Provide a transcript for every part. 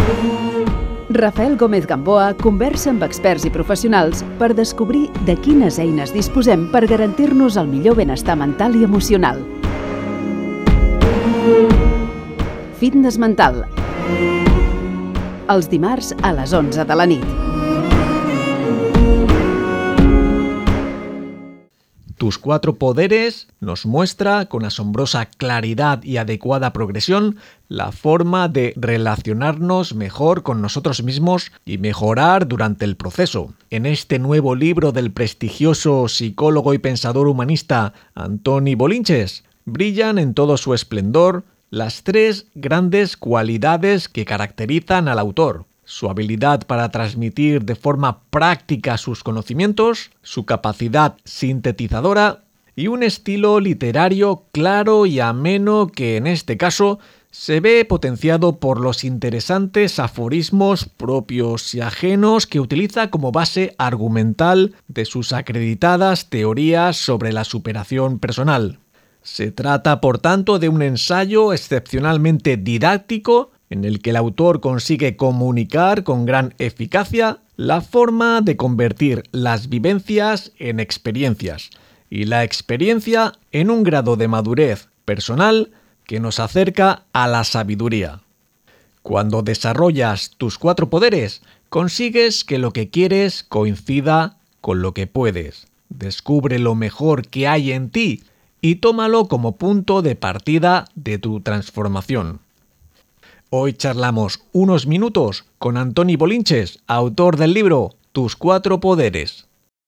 Rafael Gómez Gamboa conversa amb experts i professionals per descobrir de quines eines disposem per garantir-nos el millor benestar mental i emocional. Fitness mental. Els dimarts a les 11 de la nit. Tus 4 poderes nos muestra con asombrosa claridad y adecuada progresión la forma de relacionarnos mejor con nosotros mismos y mejorar durante el proceso. En este nuevo libro del prestigioso psicólogo y pensador humanista Antoni Bolinches, brillan en todo su esplendor las 3 grandes cualidades que caracterizan al autor: su habilidad para transmitir de forma práctica sus conocimientos, su capacidad sintetizadora y un estilo literario claro y ameno que en este caso se ve potenciado por los interesantes aforismos propios y ajenos que utiliza como base argumental de sus acreditadas teorías sobre la superación personal. Se trata, por tanto, de un ensayo excepcionalmente didáctico en el que el autor consigue comunicar con gran eficacia la forma de convertir las vivencias en experiencias y la experiencia en un grado de madurez personal que nos acerca a la sabiduría. Cuando desarrollas tus 4 poderes, consigues que lo que quieres coincida con lo que puedes. Descubre lo mejor que hay en ti y tómalo como punto de partida de tu transformación. Hoy charlamos unos minutos con Antoni Bolinches, autor del libro Tus 4 poderes.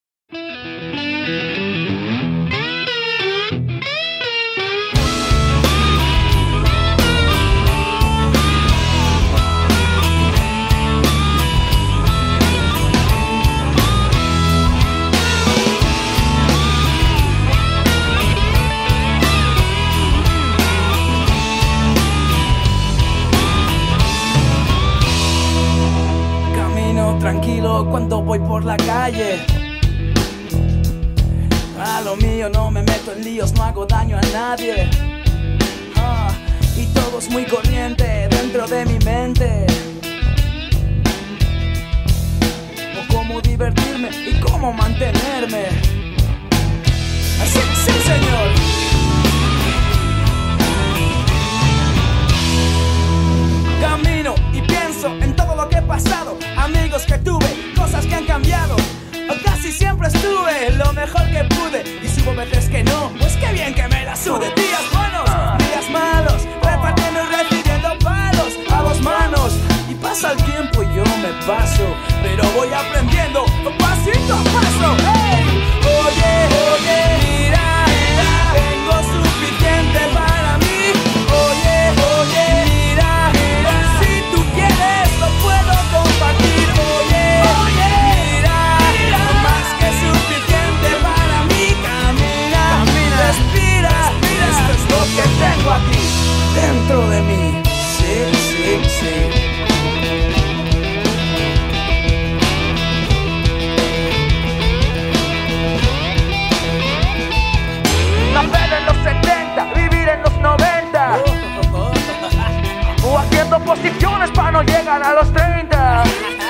Tranquilo cuando voy por la calle. A lo mío no me meto en líos, no hago daño a nadie. Y todo es muy corriente dentro de mi mente. O cómo divertirme y cómo mantenerme. Así, sí, señor. Camino y pienso en todo lo que he pasado, amigos que tuve, cosas que han cambiado. Casi siempre estuve lo mejor que pude, y si hubo veces que no, pues qué bien que me la sude. Días buenos, días malos, repartiendo y recibiendo palos a 2 manos. Y pasa el tiempo y yo me paso, pero voy aprendiendo pasito a paso. ¡Hey! Oye, mira, tengo suficiente para mí. Oye, mira, si tú quieres lo puedo compartir. Oye, mira, más que suficiente para mí. Camina, respira, esto es lo que tengo aquí dentro de mí. Sí. Nacer en los 70, vivir en los 90, o haciendo posiciones para no llegar a los 30.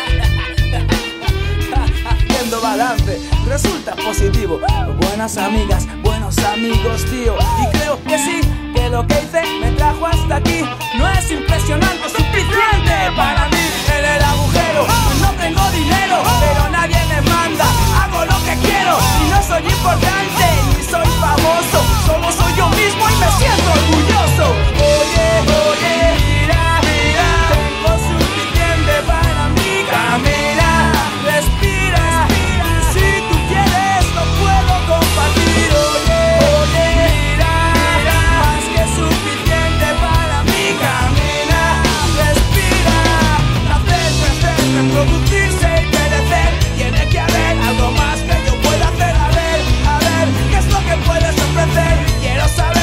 Haciendo balance, resulta positivo. Buenas amigas, buenos amigos, tío. Y creo que sí, que lo que hice me trajo hasta aquí. No es impresionante, suficiente para mí. En el agujero no tengo dinero, pero nadie me manda. Hago lo que quiero y no soy importante ni soy famoso. Solo soy yo mismo y me siento orgulloso. Oye, mira, tengo suficiente para mí. Camina, respira, si tú quieres lo puedo compartir. Oye, mira, más que suficiente para mí. Camina, respira, nacer, crecer, reproducirse y perecer. Tiene que haber algo más que yo pueda hacer. A ver, ¿qué es lo que puedes ofrecer? Quiero saber.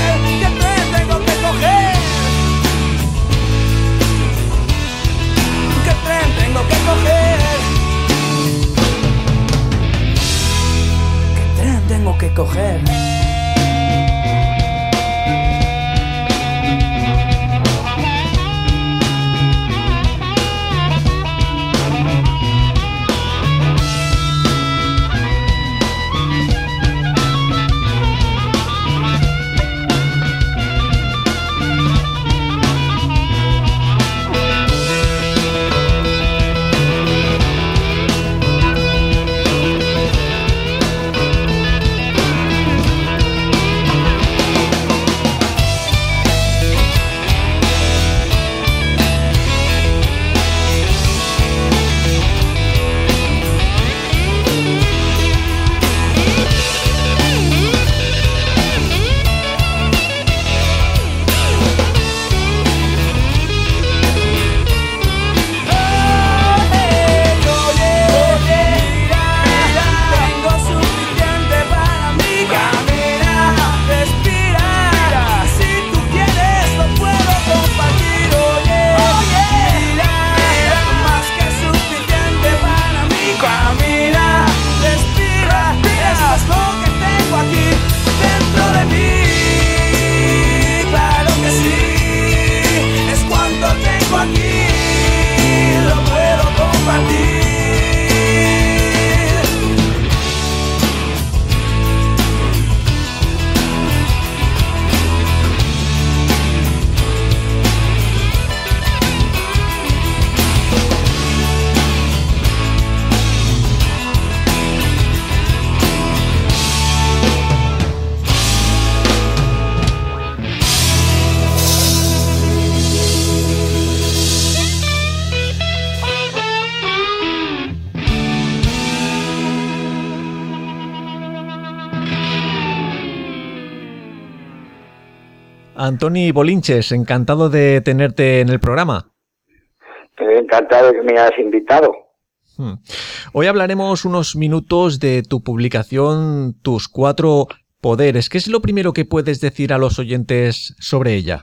Antoni Bolinches, encantado de tenerte en el programa. Encantado de que me hayas invitado. Hoy hablaremos unos minutos de tu publicación Tus 4 poderes. ¿Qué es lo primero que puedes decir a los oyentes sobre ella?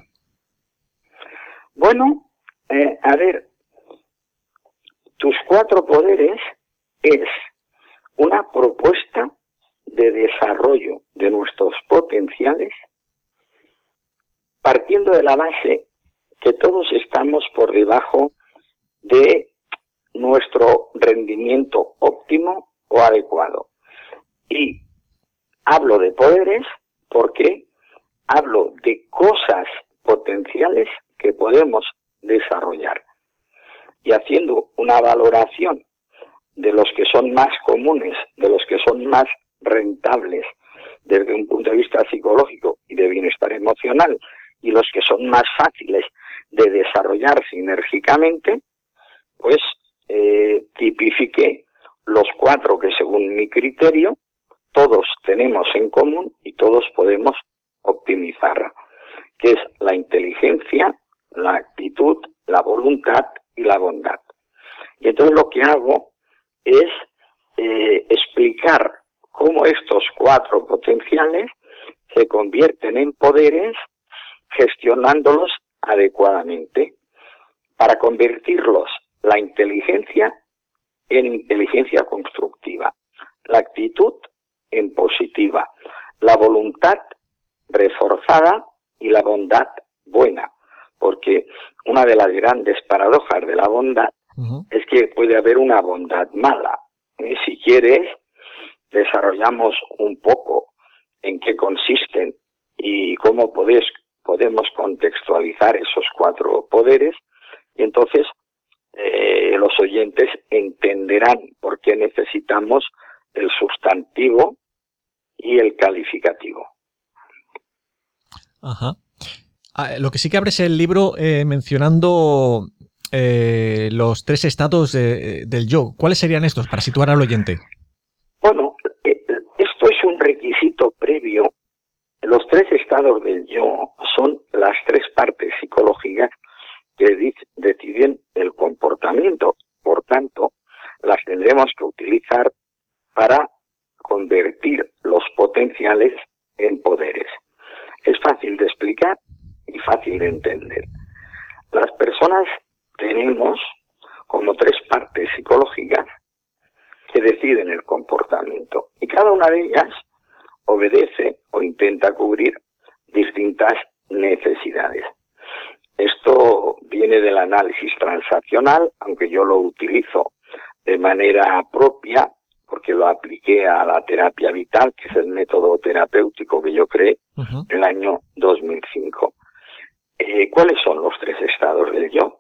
Bueno, a ver, Tus 4 poderes es una propuesta de desarrollo de nuestros potenciales partiendo de la base que todos estamos por debajo de nuestro rendimiento óptimo o adecuado. Y hablo de poderes porque hablo de cosas potenciales que podemos desarrollar. Y haciendo una valoración de los que son más comunes, de los que son más rentables desde un punto de vista psicológico y de bienestar emocional, y los que son más fáciles de desarrollar sinérgicamente, pues tipifiqué los 4 que según mi criterio todos tenemos en común y todos podemos optimizar, que es la inteligencia, la actitud, la voluntad y la bondad. Y entonces lo que hago es explicar cómo estos 4 potenciales se convierten en poderes gestionándolos adecuadamente para convertirlos, la inteligencia, en inteligencia constructiva, la actitud en positiva, la voluntad reforzada y la bondad buena, porque una de las grandes paradojas de la bondad es que puede haber una bondad mala. Y si quieres, desarrollamos un poco en qué consisten y cómo podemos contextualizar esos 4 poderes, y entonces los oyentes entenderán por qué necesitamos el sustantivo y el calificativo. Ajá. Lo que sí que abres el libro mencionando los 3 estados del yo. ¿Cuáles serían estos para situar al oyente? Bueno, esto es un requisito previo. Los 3 estados del yo son las 3 partes psicológicas que deciden el comportamiento. Por tanto, las tendremos que utilizar para convertir los potenciales en poderes. Es fácil de explicar y fácil de entender. Las personas tenemos como 3 partes psicológicas que deciden el comportamiento y cada una de ellas obedece o intenta cubrir distintas necesidades. Esto viene del análisis transaccional, aunque yo lo utilizo de manera propia porque lo apliqué a la terapia vital, que es el método terapéutico que yo creé en el año 2005. ¿Cuáles son los 3 estados del yo?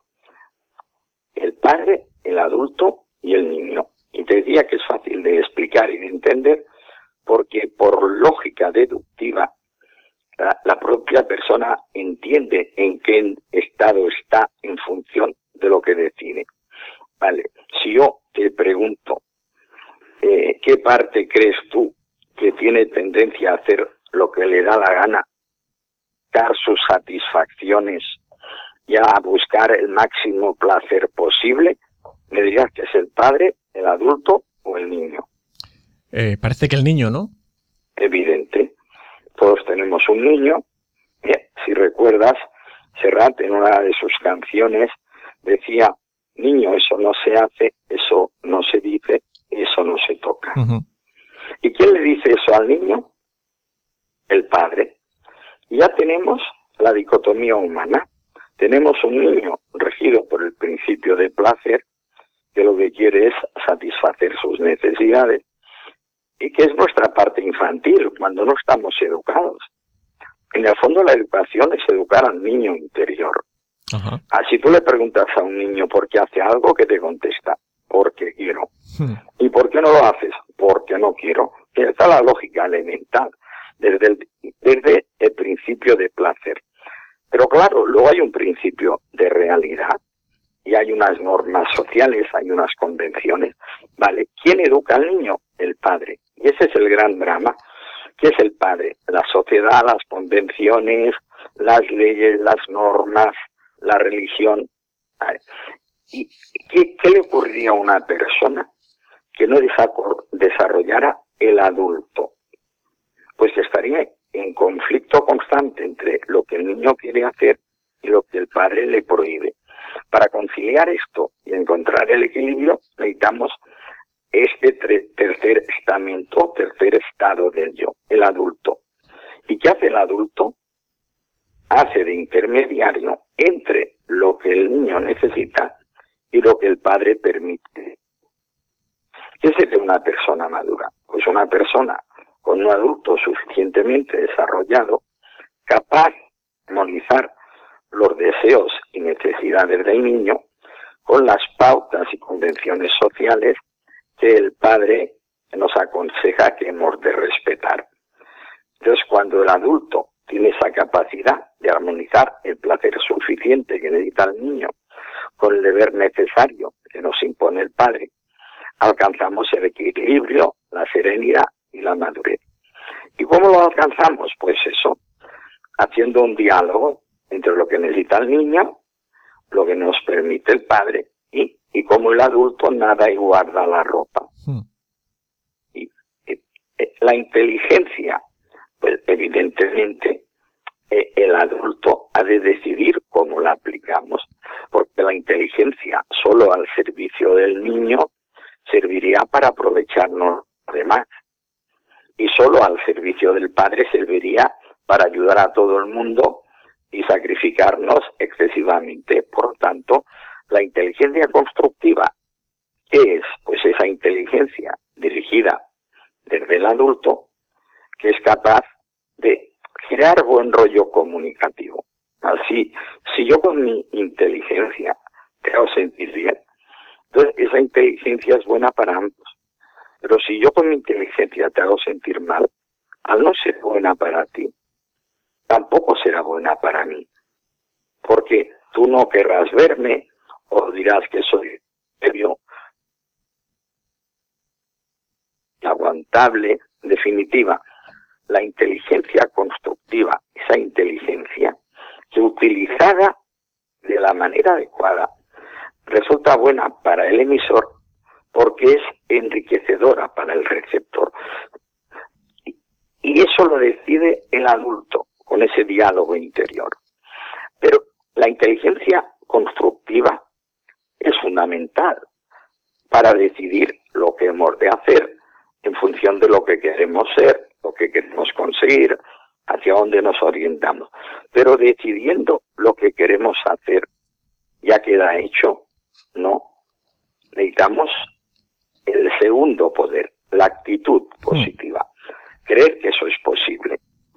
El padre, el adulto y el niño. Y te decía que es fácil de explicar y de entender porque por lógica deductiva la propia persona entiende en qué estado está en función de lo que decide. Vale, si yo te pregunto ¿qué parte crees tú que tiene tendencia a hacer lo que le da la gana, dar sus satisfacciones y a buscar el máximo placer posible? Me dirías que es el padre, el adulto o el niño. Parece que el niño, ¿no? Evidente. Todos tenemos un niño. Si recuerdas, Serrat en una de sus canciones decía: niño, eso no se hace, eso no se dice, eso no se toca. ¿Y quién le dice eso al niño? El padre. Y ya tenemos la dicotomía humana. Tenemos un niño regido por el principio de placer, que lo que quiere es satisfacer sus necesidades, y que es nuestra parte infantil cuando no estamos educados. En el fondo la educación es educar al niño interior. Así tú le preguntas a un niño por qué hace algo, que te contesta: porque quiero. ¿Y por qué no lo haces? Porque no quiero. Esta es la lógica elemental, desde el principio de placer. Pero claro, luego hay un principio de realidad y hay unas normas sociales, hay unas convenciones. Vale, ¿quién educa al niño? El padre. Y ese es el gran drama. ¿Qué es el padre? La sociedad, las convenciones, las leyes, las normas, la religión. ¿Y qué le ocurriría a una persona que no desarrollara el adulto? Pues estaría en conflicto constante entre lo que el niño quiere hacer y lo que el padre le prohíbe. Para conciliar esto y encontrar el equilibrio, necesitamos este tercer estamento, tercer estado del yo, el adulto. ¿Y qué hace el adulto? Hace de intermediario entre lo que el niño necesita y lo que el padre permite. ¿Qué sería una persona madura? Pues una persona con un adulto suficientemente desarrollado, capaz de armonizar los deseos y necesidades del niño con las pautas y convenciones sociales que el padre nos aconseja que hemos de respetar. Entonces, cuando el adulto tiene esa capacidad de armonizar el placer suficiente que necesita el niño con el deber necesario que nos impone el padre, alcanzamos el equilibrio, la serenidad y la madurez. ¿Y cómo lo alcanzamos? Pues eso, haciendo un diálogo entre lo que necesita el niño, lo que nos permite el padre y como el adulto nada y guarda la ropa. Y la inteligencia, pues evidentemente el adulto ha de decidir cómo la aplicamos, porque la inteligencia solo al servicio del niño serviría para aprovecharnos de más, y solo al servicio del padre serviría para ayudar a todo el mundo y sacrificarnos excesivamente. Por tanto, la inteligencia constructiva, ¿qué es? Pues esa inteligencia dirigida desde el adulto que es capaz de crear buen rollo comunicativo. Así, si yo con mi inteligencia te hago sentir bien, entonces esa inteligencia es buena para ambos. Pero si yo con mi inteligencia te hago sentir mal, al no ser buena para ti, tampoco será buena para mí. Porque tú no querrás verme o dirás que soy serio, aguantable. En definitiva, la inteligencia constructiva, esa inteligencia que utilizada de la manera adecuada resulta buena para el emisor porque es enriquecedora para el receptor. Y eso lo decide el adulto con ese diálogo interior. Pero la inteligencia constructiva es fundamental para decidir lo que hemos de hacer en función de lo que queremos ser, lo que queremos conseguir, hacia dónde nos orientamos. Pero decidiendo lo que queremos hacer, ya queda hecho, no. Necesitamos el segundo poder, la actitud positiva. Creer que eso es posible.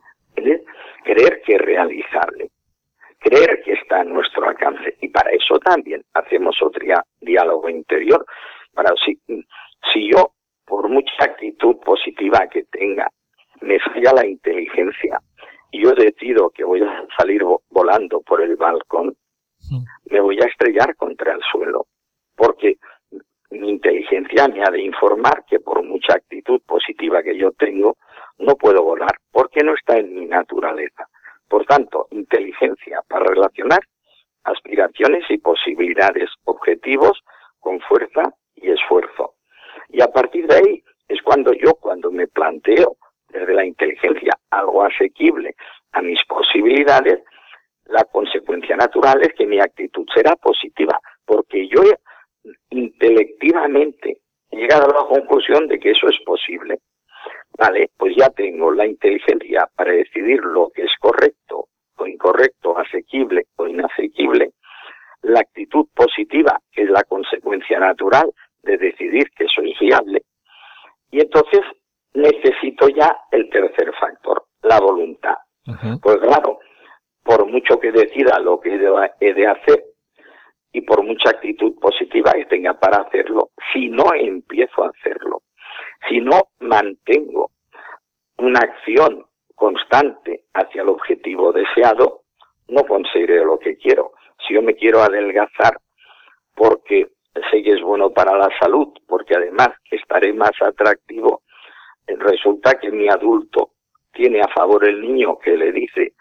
Creer que es realizable. Creer que está a nuestro alcance. Y para eso también hacemos otro diálogo interior. Para si yo, por mucha actitud positiva que tenga, me falla la inteligencia y yo decido que voy a salir volando por el balcón, me voy a estrellar contra el suelo, porque mi inteligencia me ha de informar que por mucha actitud positiva que yo tengo, no puedo volar, porque no está en mi naturaleza. Por tanto, inteligencia para relacionar aspiraciones y posibilidades, objetivos con fuerza y esfuerzo. Y a partir de ahí es cuando me planteo desde la inteligencia algo asequible a mis posibilidades, la consecuencia natural es que mi actitud será positiva, porque yo intelectivamente he llegado a la conclusión de que eso es posible. Vale, pues ya tengo la inteligencia para decidir lo que es correcto o incorrecto, asequible o inasequible, la actitud positiva, que es la consecuencia natural de decidir que eso es viable, y entonces necesito ya el tercer factor, la voluntad. Pues claro, por mucho que decida lo que he de hacer y por mucha actitud positiva que tenga para hacerlo, si no empiezo a hacerlo, si no mantengo una acción constante hacia el objetivo deseado, no conseguiré lo que quiero. Si yo me quiero adelgazar porque sé que es bueno para la salud, porque además estaré más atractivo, resulta que mi adulto tiene a favor el niño que le dice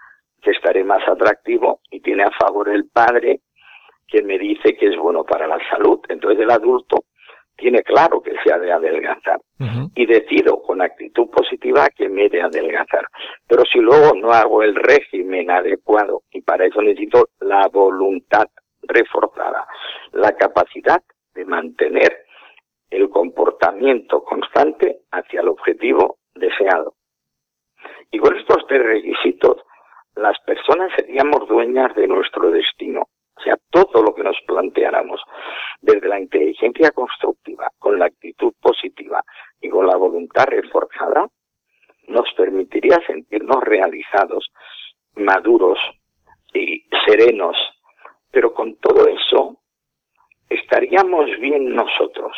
que estaré más atractivo y tiene a favor el padre que me dice que es bueno para la salud. Entonces el adulto tiene claro que se ha de adelgazar y decido con actitud positiva que me he de adelgazar. Pero si luego no hago el régimen adecuado, y para eso necesito la voluntad reforzada, la capacidad de mantener el comportamiento constante hacia el objetivo deseado. Y con estos 3 requisitos, las personas seríamos dueñas de nuestro destino. O sea, todo lo que nos planteáramos, desde la inteligencia constructiva, con la actitud positiva y con la voluntad reforzada, nos permitiría sentirnos realizados, maduros y serenos. Pero con todo eso, estaríamos bien nosotros.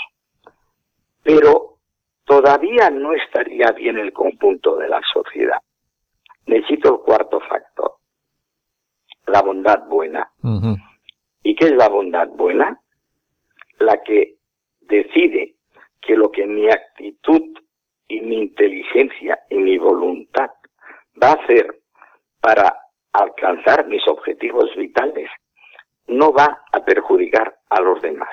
Pero todavía no estaría bien el conjunto de la sociedad. Necesito el 4º factor, la bondad buena. ¿Y qué es la bondad buena? La que decide que lo que mi actitud y mi inteligencia y mi voluntad va a hacer para alcanzar mis objetivos vitales no va a perjudicar a los demás.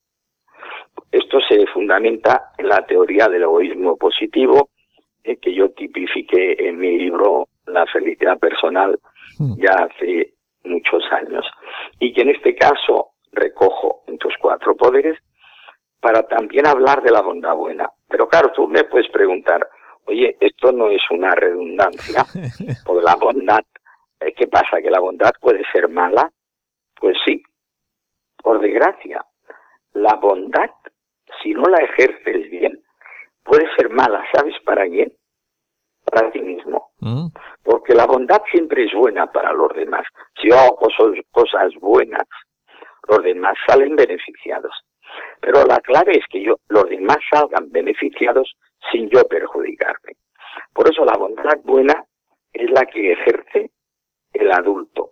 Esto se fundamenta en la teoría del egoísmo positivo, que yo tipifiqué en mi libro La felicidad personal ya hace muchos años, y que en este caso recojo en tus 4 poderes para también hablar de la bondad buena. Pero claro, tú me puedes preguntar, oye, esto no es una redundancia, por la bondad, ¿qué pasa? ¿Que la bondad puede ser mala? Pues sí, por desgracia, la bondad, si no la ejerces bien, puede ser mala. ¿Sabes para quién? Para ti mismo. Porque la bondad siempre es buena para los demás. Si yo hago cosas buenas, los demás salen beneficiados. Pero la clave es que los demás salgan beneficiados sin yo perjudicarme. Por eso la bondad buena es la que ejerce el adulto.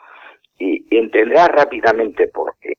Y entenderá rápidamente por qué.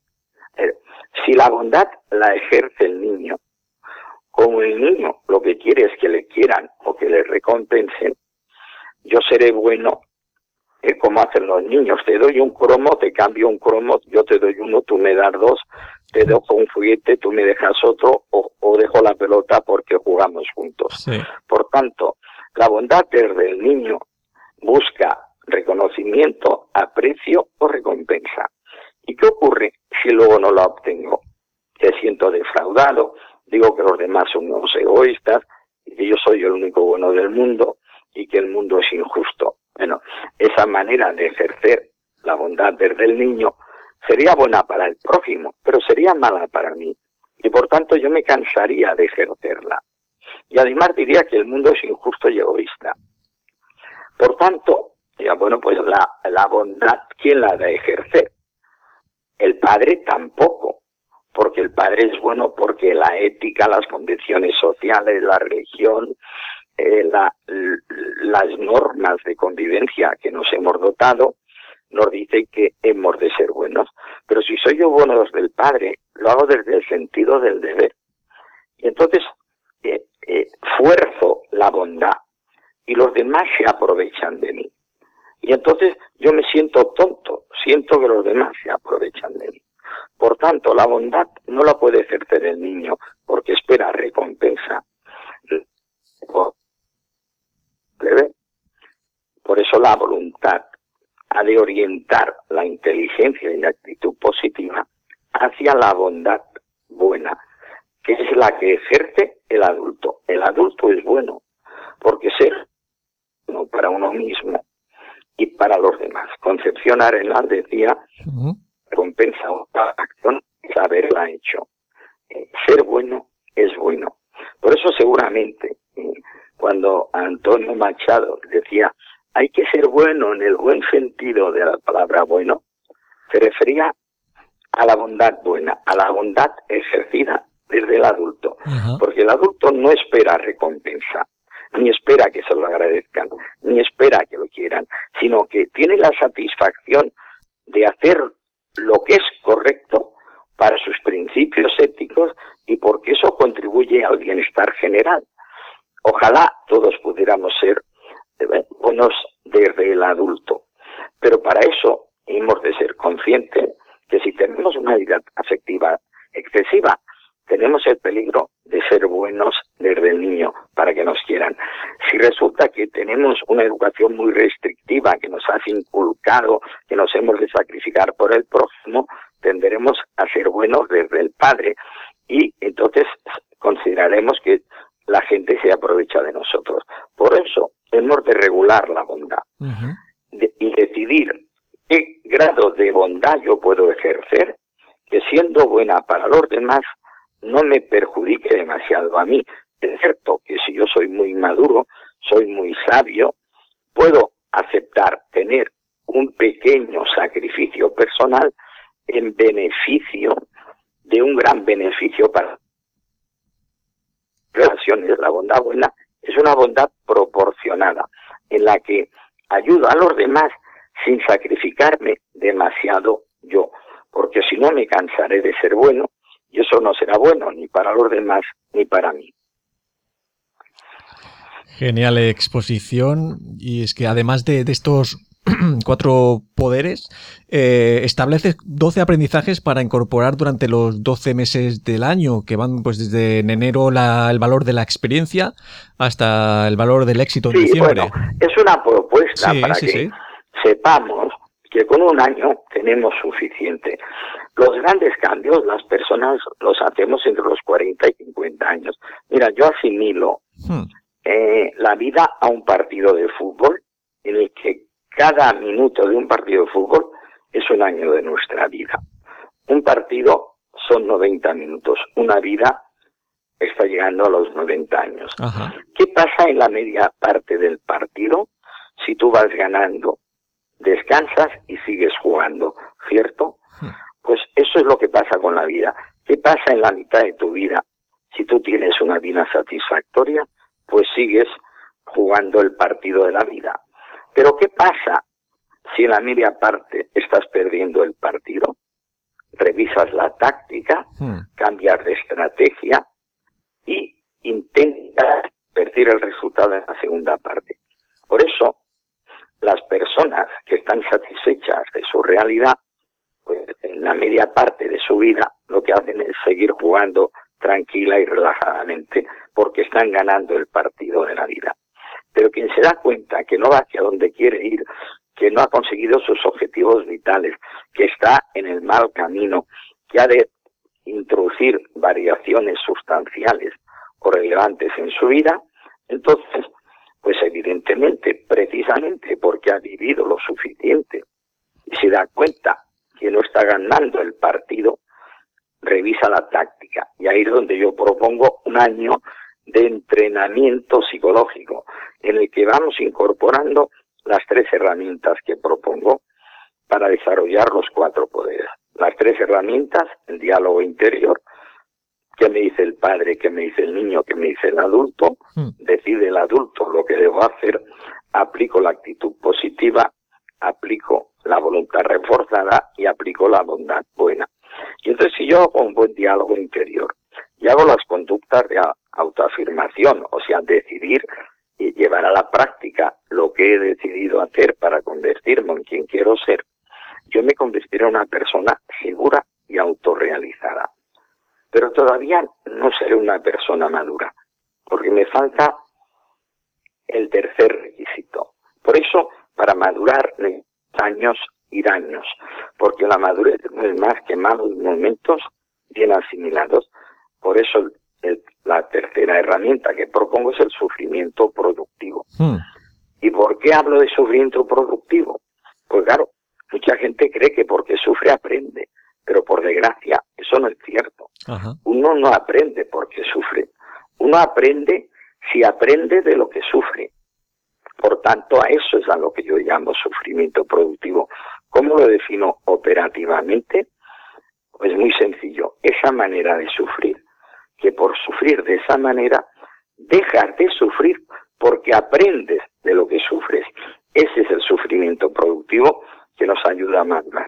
Si la bondad la ejerce el niño, como el niño lo que quiere es que le quieran o que le recompensen, yo seré bueno, como hacen los niños. Te doy un cromo, te cambio un cromo, yo te doy uno, tú me das 2, te dejo un juguete, tú me dejas otro, o dejo la pelota porque jugamos juntos. Sí. Por tanto, la bondad desde el niño busca reconocimiento, aprecio o recompensa. ¿Y qué ocurre si luego no la obtengo? Que siento defraudado, digo que los demás son unos egoístas, y que yo soy el único bueno del mundo, y que el mundo es injusto. Bueno, esa manera de ejercer la bondad desde el niño sería buena para el prójimo, pero sería mala para mí. Y por tanto yo me cansaría de ejercerla. Y además diría que el mundo es injusto y egoísta. Por tanto, ya bueno, pues la bondad, ¿quién la ha de ejercer? El padre tampoco, porque el padre es bueno porque la ética, las condiciones sociales, la religión, las normas de convivencia que nos hemos dotado, nos dicen que hemos de ser buenos. Pero si soy yo bueno desde el padre, lo hago desde el sentido del deber. Y entonces fuerzo la bondad y los demás se aprovechan de mí. Y entonces yo me siento tonto, siento que los demás se aprovechan de mí. Por tanto, la bondad no la puede ejercer el niño porque espera recompensa. Por eso la voluntad ha de orientar la inteligencia y la actitud positiva hacia la bondad buena, que es la que ejerce el adulto. El adulto es bueno porque ser bueno para uno mismo y para los demás. Concepción Arenal decía, recompensa una acción es haberla hecho. Ser bueno es bueno. Por eso seguramente cuando Antonio Machado decía hay que ser bueno en el buen sentido de la palabra bueno, se refería a la bondad buena, a la bondad ejercida desde el adulto. Porque el adulto no espera recompensa, ni espera que se lo agradezcan, ni espera que lo quieran, sino que tiene la satisfacción de hacer lo que es correcto para sus principios éticos y porque eso contribuye al bienestar general. Ojalá todos pudiéramos ser buenos desde el adulto. Pero para eso hemos de ser conscientes que si tenemos una vida afectiva excesiva, tenemos el peligro de ser buenos desde el niño para que nos quieran. Si resulta que tenemos una educación muy restrictiva que nos hace inculcado que nos hemos de sacrificar por el prójimo, tenderemos a ser buenos desde el padre y entonces consideraremos que la gente se aprovecha de nosotros. Por eso hemos de regular la bondad y decidir qué grado de bondad yo puedo ejercer, que siendo buena para los demás no me perjudique demasiado a mí. Es cierto que si yo soy muy maduro, soy muy sabio, puedo aceptar tener un pequeño sacrificio personal en beneficio de un gran beneficio para relaciones. La bondad buena es una bondad proporcionada, en la que ayudo a los demás sin sacrificarme demasiado yo, porque si no me cansaré de ser bueno, y eso no será bueno ni para los demás ni para mí. Genial exposición. Y es que además de estos 4 poderes, estableces 12 aprendizajes para incorporar durante los 12 meses del año, que van pues desde en enero el valor de la experiencia hasta el valor del éxito en diciembre. Bueno, es una propuesta para que sepamos que con un año tenemos suficiente. Los grandes cambios las personas los hacemos entre los 40 y 50 años. Mira, yo asimilo la vida a un partido de fútbol en el que cada minuto de un partido de fútbol es un año de nuestra vida. Un partido son 90 minutos, una vida está llegando a los 90 años. Ajá. ¿Qué pasa en la media parte del partido? Si tú vas ganando, descansas y sigues jugando, ¿cierto? Pues eso es lo que pasa con la vida. ¿Qué pasa en la mitad de tu vida? Si tú tienes una vida satisfactoria, pues sigues jugando el partido de la vida. Pero ¿qué pasa si en la media parte estás perdiendo el partido? Revisas la táctica, cambias de estrategia y intentas convertir el resultado en la segunda parte. Por eso, las personas que están satisfechas de su realidad, pues en la media parte de su vida lo que hacen es seguir jugando tranquila y relajadamente porque están ganando el partido de la vida. Pero quien se da cuenta que no va hacia donde quiere ir, que no ha conseguido sus objetivos vitales, que está en el mal camino, que ha de introducir variaciones sustanciales o relevantes en su vida, entonces, pues evidentemente, precisamente porque ha vivido lo suficiente y se da cuenta que no está ganando el partido, revisa la táctica. Y ahí es donde yo propongo un año de entrenamiento psicológico, en el que vamos incorporando las 3 herramientas que propongo para desarrollar los 4 poderes. Las 3 herramientas: el diálogo interior, qué me dice el padre, qué me dice el niño, qué me dice el adulto, decide el adulto lo que debo hacer, aplico la actitud positiva, aplico la voluntad reforzada y aplico la bondad buena. Y entonces, si yo hago un buen diálogo interior y hago las conductas de autoafirmación, o sea, decidir y llevar a la práctica lo que he decidido hacer para convertirme en quien quiero ser, yo me convertiré en una persona segura y autorrealizada. Pero todavía no seré una persona madura, porque me falta el tercer requisito. Por eso, para madurar, años y años, porque la madurez no es más que malos momentos bien asimilados. Por eso la tercera herramienta que propongo es el sufrimiento productivo. ¿Y por qué hablo de sufrimiento productivo? Pues claro, mucha gente cree que porque sufre aprende, pero por desgracia eso no es cierto. Ajá. Uno no aprende porque sufre, uno aprende si aprende de lo que sufre. Por tanto, a eso es a lo que yo llamo sufrimiento productivo. ¿Cómo lo defino operativamente? Pues muy sencillo, esa manera de sufrir, que por sufrir de esa manera, dejas de sufrir porque aprendes de lo que sufres. Ese es el sufrimiento productivo que nos ayuda a madurar.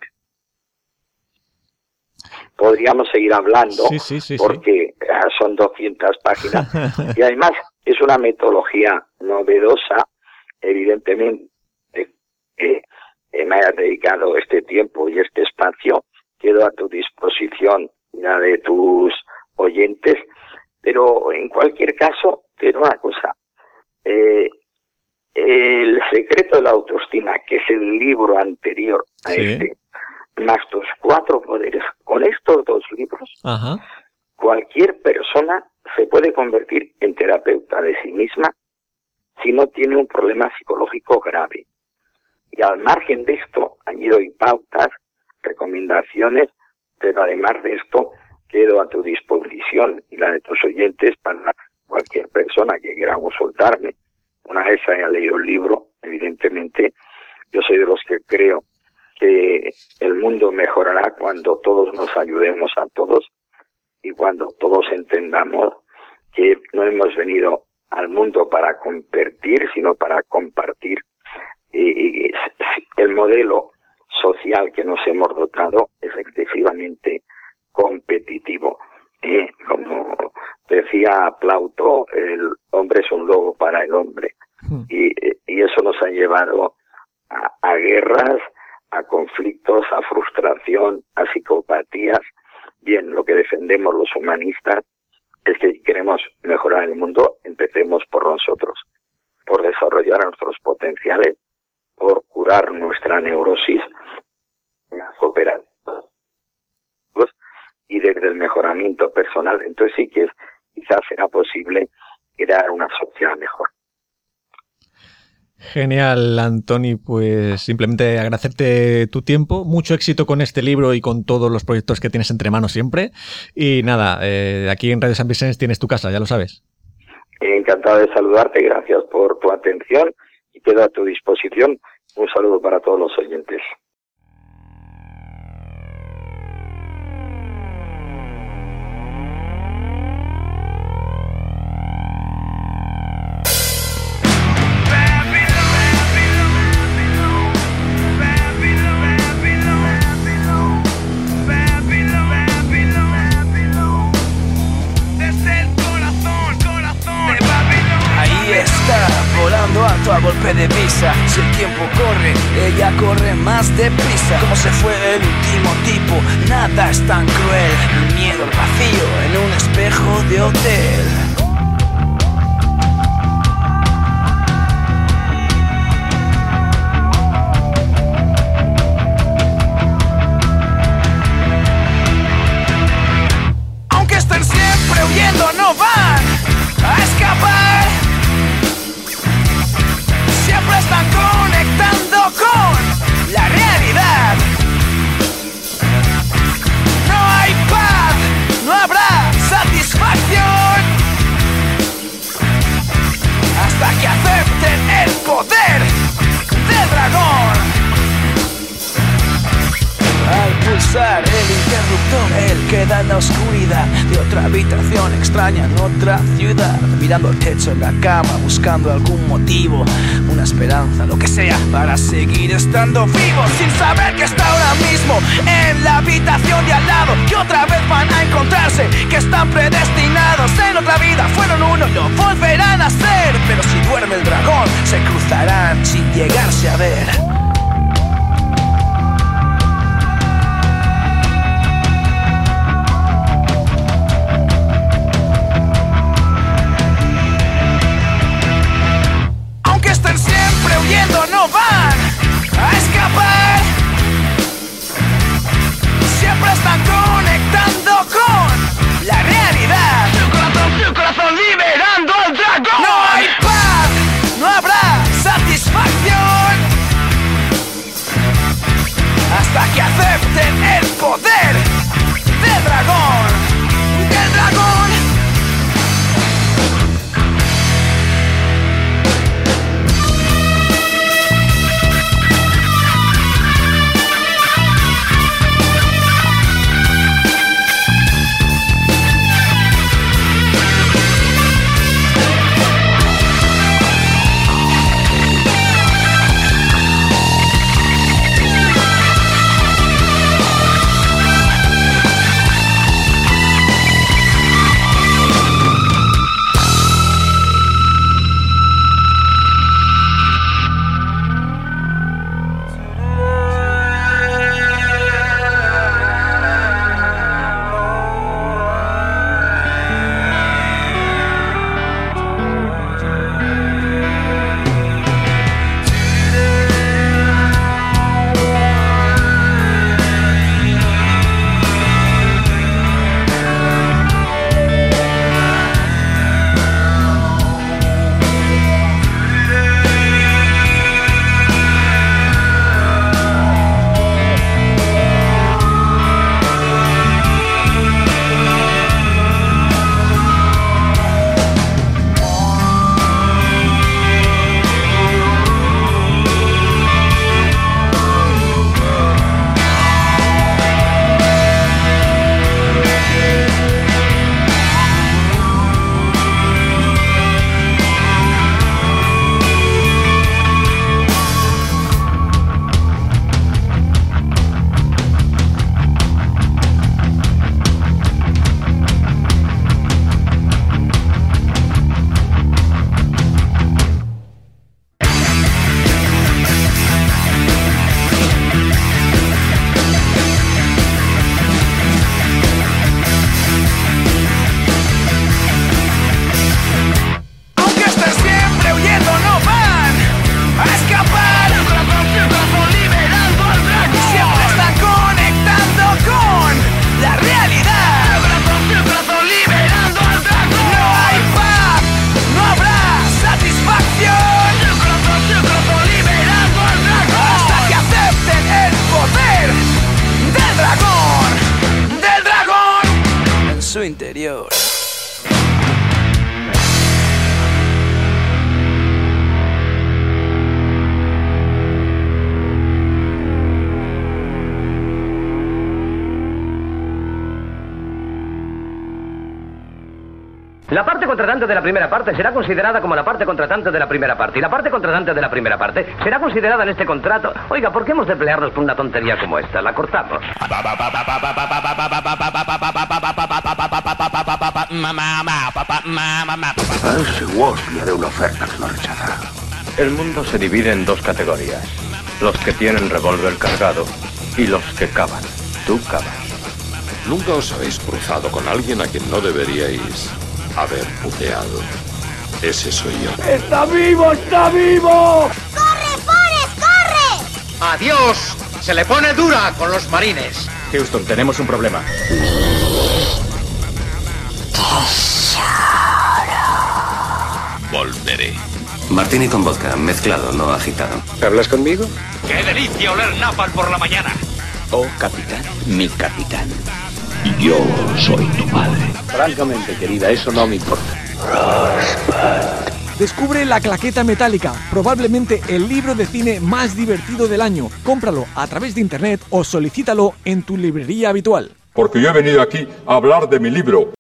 Podríamos seguir hablando porque son 200 páginas y además es una metodología novedosa, evidentemente me hayas dedicado este tiempo y este espacio. Quedo a tu disposición y la de tus oyentes, pero en cualquier caso, te digo una cosa. El secreto de la autoestima, que es el libro anterior a este, más tus 4 poderes, con estos 2 libros, cualquier persona se puede convertir en terapeuta de sí misma si no tiene un problema psicológico grave. Y al margen de esto, allí doy pautas, recomendaciones, pero además de esto, quedo a tu disposición y la de tus oyentes para cualquier persona que quiera consultarme. Una vez haya leído el libro, evidentemente, yo soy de los que creo que el mundo mejorará cuando todos nos ayudemos a todos y cuando todos entendamos que no hemos venido al mundo para competir, sino para compartir. Y el modelo social que nos hemos dotado es excesivamente competitivo. Como decía Plauto, el hombre es un lobo para el hombre. Y eso nos ha llevado a guerras, a conflictos, a frustración, a psicopatías. Bien, lo que defendemos los humanistas es que si queremos mejorar el mundo, empecemos por nosotros, por desarrollar nuestros potenciales, por curar nuestra neurosis, las operaciones y desde el mejoramiento personal. Entonces sí que quizás será posible crear una sociedad mejor. Genial, Antoni, pues simplemente agradecerte tu tiempo, mucho éxito con este libro y con todos los proyectos que tienes entre manos siempre. Y nada, aquí en Radio San Vicente tienes tu casa, ya lo sabes. Encantado de saludarte, gracias por tu atención y quedo a tu disposición. Un saludo para todos los oyentes. Alto a golpe de visa. Si el tiempo corre, ella corre más deprisa. Como se fue el último tipo, nada es tan cruel. El miedo al vacío en un espejo de hotel. Aunque estén siempre huyendo, no van a escapar. Siempre están conectando con la realidad. No hay paz, no habrá satisfacción hasta que acepten el poder del dragón. Al pulsar el interruptor, él queda en la oscuridad de otra habitación extraña en otra ciudad, mirando el techo en la cama, buscando algún motivo, una esperanza, lo que sea, para seguir estando vivo, sin saber que está ahora mismo en la habitación de al lado, que otra vez van a encontrarse, que están predestinados en otra vida, fueron uno y lo volverán a ser, pero si duerme el dragón, se cruzarán sin llegarse a ver. No van a escapar. Siempre están conectando con la realidad. Tu corazón liberando al dragón. No hay paz, no habrá satisfacción hasta que acepten el poder del dragón. Del dragón. mi interior. La parte contratante de la primera parte será considerada como la parte contratante de la primera parte. Y la parte contratante de la primera parte será considerada en este contrato. Oiga, ¿por qué hemos de pelearnos por una tontería como esta? La cortamos. A ese Woz le haré una oferta que no rechazará. El mundo se divide en dos categorías. Los que tienen revólver cargado y los que cavan. Tú cavas. Nunca os habéis cruzado con alguien a quien no deberíais haber puteado. Ese soy yo. ¡Está vivo! ¡Está vivo! ¡Corre, Forrest, corre! ¡Adiós! Se le pone dura con los marines. Houston, tenemos un problema. Volveré. Martini con vodka, mezclado, no agitado. ¿Hablas conmigo? ¡Qué delicia oler napalm por la mañana! Oh, capitán, mi capitán. Yo soy tu padre. Francamente, querida, eso no me importa. Descubre La Claqueta Metálica, probablemente el libro de cine más divertido del año. Cómpralo a través de internet o solicítalo en tu librería habitual. Porque yo he venido aquí a hablar de mi libro.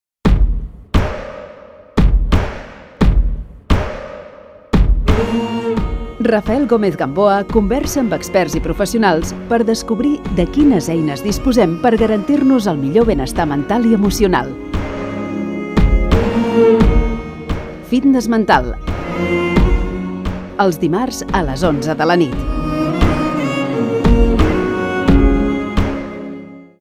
Rafael Gómez Gamboa conversa amb experts i professionals per descobrir de quines eines disposem per garantir-nos el millor benestar mental i emocional. Fitness mental. Els dimarts a les 11 de la nit.